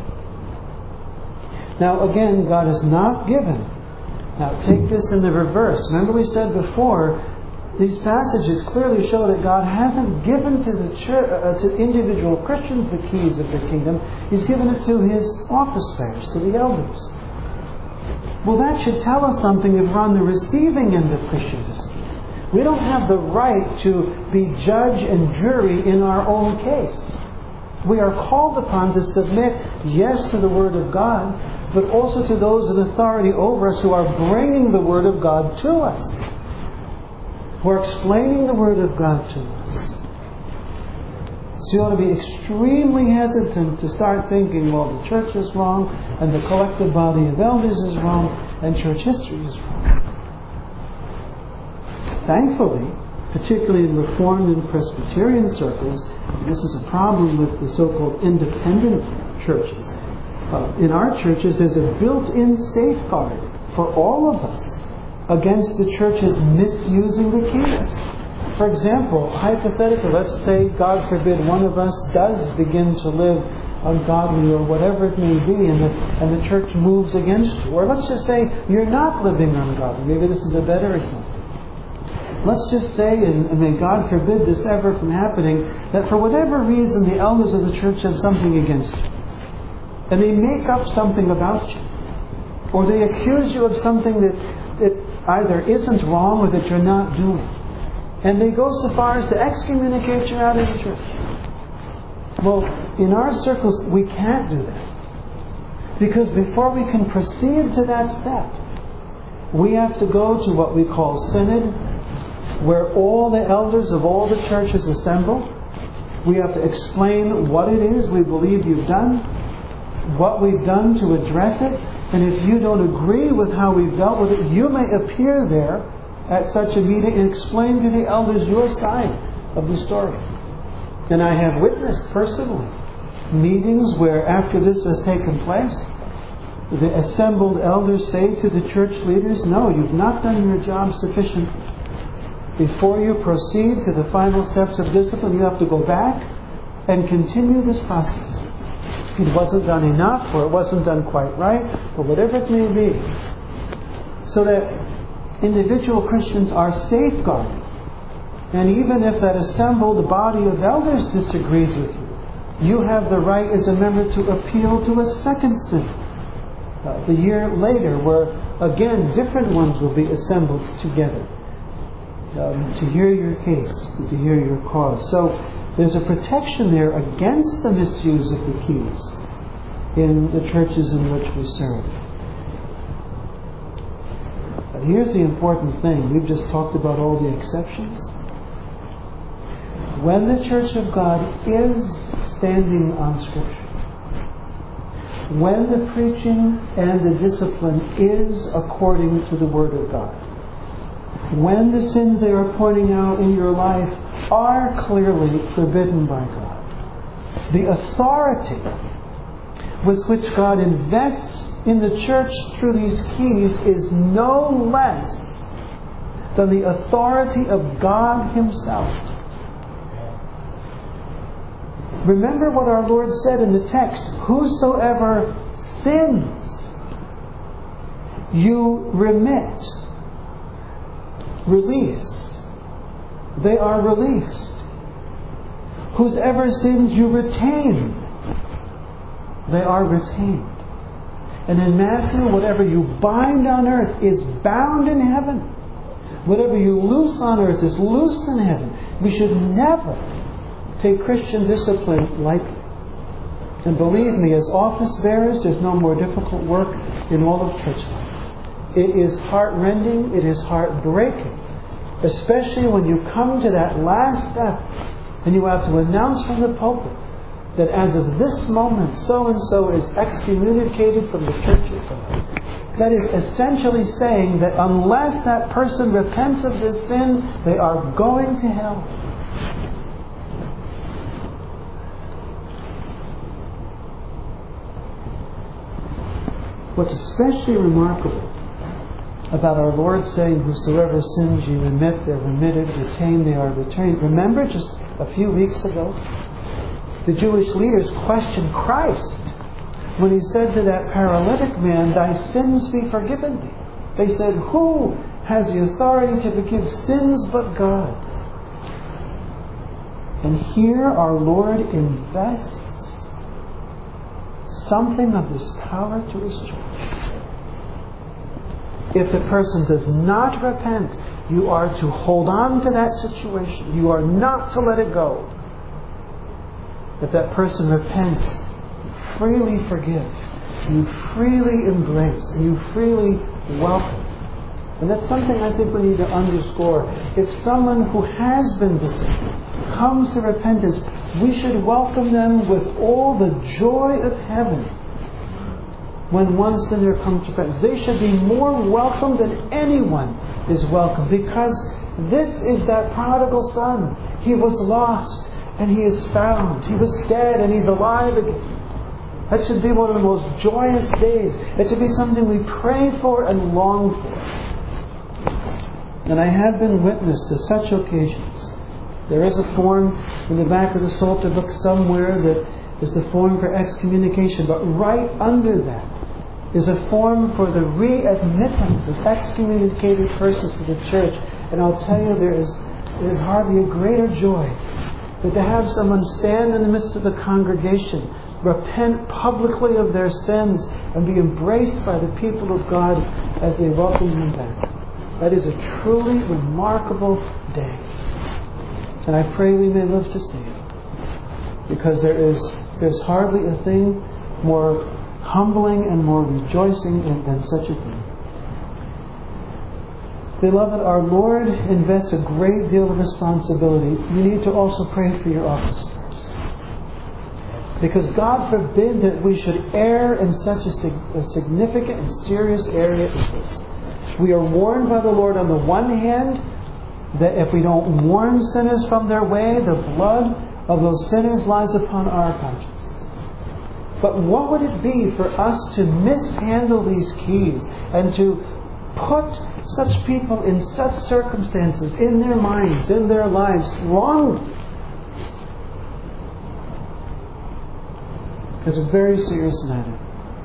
Speaker 1: Now again, God has not given. Now take this in the reverse. Remember we said before, these passages clearly show that God hasn't given to the church, to individual Christians the keys of the kingdom. He's given it to His office bearers, to the elders. Well, that should tell us something if we're on the receiving end of Christian history. We don't have the right to be judge and jury in our own case. We are called upon to submit, yes, to the Word of God, but also to those in authority over us who are bringing the Word of God to us, who are explaining the Word of God to us. So you ought to be extremely hesitant to start thinking, well, the church is wrong, and the collective body of elders is wrong, and church history is wrong. Thankfully, particularly in Reformed and Presbyterian circles, this is a problem with the so-called independent churches. In our churches, there's a built-in safeguard for all of us against the churches misusing the keys. For example, hypothetically, let's say, God forbid, one of us does begin to live ungodly or whatever it may be, and the church moves against you. Or let's just say you're not living ungodly. Maybe this is a better example. Let's just say, and may God forbid this ever from happening, that for whatever reason the elders of the church have something against you. And they make up something about you. Or they accuse you of something that either isn't wrong or that you're not doing. And they go so far as to excommunicate you out of the church. Well, in our circles, we can't do that. Because before we can proceed to that step, we have to go to what we call synod, where all the elders of all the churches assemble. We have to explain what it is we believe you've done, what we've done to address it, and if you don't agree with how we've dealt with it, you may appear there at such a meeting and explain to the elders your side of the story. And I have witnessed personally meetings where after this has taken place, the assembled elders say to the church leaders, no, you've not done your job sufficiently. Before you proceed to the final steps of discipline, you have to go back and continue this process. It wasn't done enough, or it wasn't done quite right, or whatever it may be. So that individual Christians are safeguarded. And even if that assembled body of elders disagrees with you, you have the right as a member to appeal to a second synod the year later, where again different ones will be assembled together to hear your case, to hear your cause. So there's a protection there against the misuse of the keys in the churches in which we serve. But here's the important thing. We've just talked about all the exceptions. When the Church of God is standing on Scripture, when the preaching and the discipline is according to the Word of God, when the sins they are pointing out in your life are clearly forbidden by God, the authority with which God invests in the church through these keys is no less than the authority of God Himself. Remember what our Lord said in the text: whosoever sins, you remit. Release. They are released. Whosoever sins, you retain. They are retained. And in Matthew, whatever you bind on earth is bound in heaven. Whatever you loose on earth is loosed in heaven. We should never take Christian discipline lightly. And believe me, as office bearers, there's no more difficult work in all of church life. It is heart-rending, it is heart-breaking, especially when you come to that last step and you have to announce from the pulpit that as of this moment, so-and-so is excommunicated from the Church of God. That is essentially saying that unless that person repents of this sin, they are going to hell. What's especially remarkable about our Lord saying, whosoever sins you remit, they're remitted, retain, they are retained. Remember just a few weeks ago, the Jewish leaders questioned Christ when He said to that paralytic man, thy sins be forgiven thee. They said, who has the authority to forgive sins but God? And here our Lord invests something of this power to His church. If the person does not repent, you are to hold on to that situation. You are not to let it go. If that person repents, you freely forgive, you freely embrace, and you freely welcome. And that's something I think we need to underscore. If someone who has been disciplined comes to repentance, we should welcome them with all the joy of heaven. When one sinner comes to repentance, they should be more welcome than anyone is welcome, because this is that prodigal son. He was lost and he is found. He was dead and he's alive again. That should be one of the most joyous days. It should be something we pray for and long for. And I have been witness to such occasions. There is a form in the back of the Psalter book somewhere that is the form for excommunication, but right under that is a form for the readmittance of excommunicated persons to the church. And I'll tell you, there is hardly a greater joy than to have someone stand in the midst of the congregation, repent publicly of their sins, and be embraced by the people of God as they welcome them back. That is a truly remarkable day. And I pray we may live to see it. Because there's hardly a thing more humbling and more rejoicing than such a thing. Beloved, our Lord invests a great deal of responsibility. You need to also pray for your office bearers. Because God forbid that we should err in such a significant and serious area as this. We are warned by the Lord on the one hand that if we don't warn sinners from their way, the blood of those sinners lies upon our consciences. But what would it be for us to mishandle these keys and to put such people in such circumstances, in their minds, in their lives, wrongly. It's a very serious matter.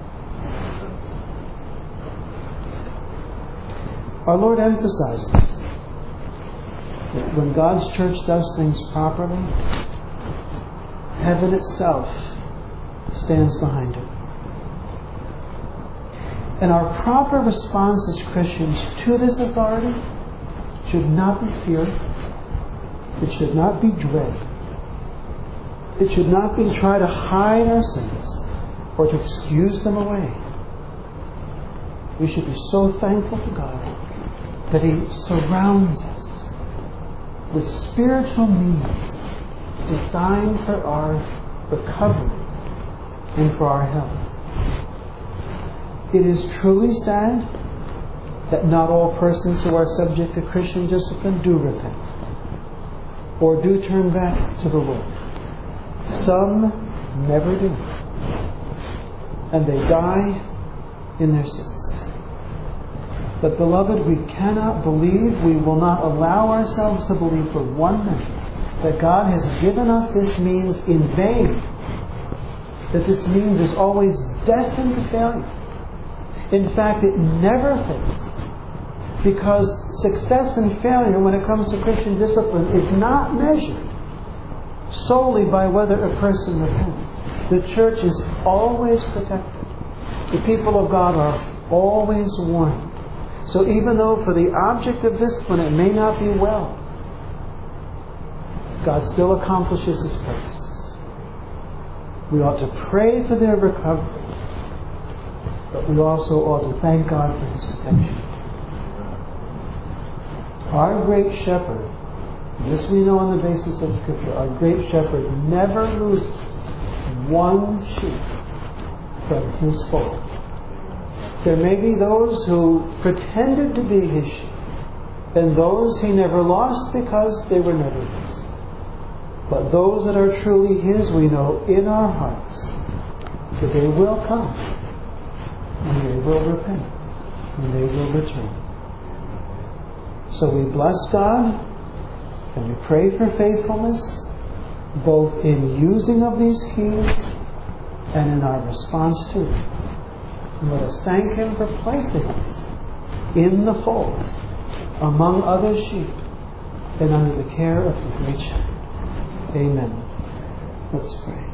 Speaker 1: Our Lord emphasizes that when God's church does things properly, heaven itself stands behind it. And our proper response as Christians to this authority should not be fear. It should not be dread. It should not be try to hide our sins or to excuse them away. We should be so thankful to God that He surrounds us with spiritual means designed for our recovery and for our health. It is truly sad that not all persons who are subject to Christian discipline do repent or do turn back to the Lord. Some never do. And they die in their sins. But beloved, we cannot believe, we will not allow ourselves to believe for 1 minute that God has given us this means in vain. That this means is always destined to failure. In fact, it never fails. Because success and failure when it comes to Christian discipline is not measured solely by whether a person repents. The church is always protected. The people of God are always warned. So even though for the object of discipline it may not be well, God still accomplishes His purposes. We ought to pray for their recovery, but we also ought to thank God for His protection. Our great shepherd, this we know on the basis of Scripture, our great shepherd never loses one sheep from His fold. There may be those who pretended to be His sheep, and those He never lost because they were never His. But those that are truly His, we know in our hearts that they will come, and they will repent, and they will return. So we bless God, and we pray for faithfulness, both in using of these keys and in our response to them. And let us thank Him for placing us in the fold among other sheep and under the care of the great shepherd. Amen. Let's pray.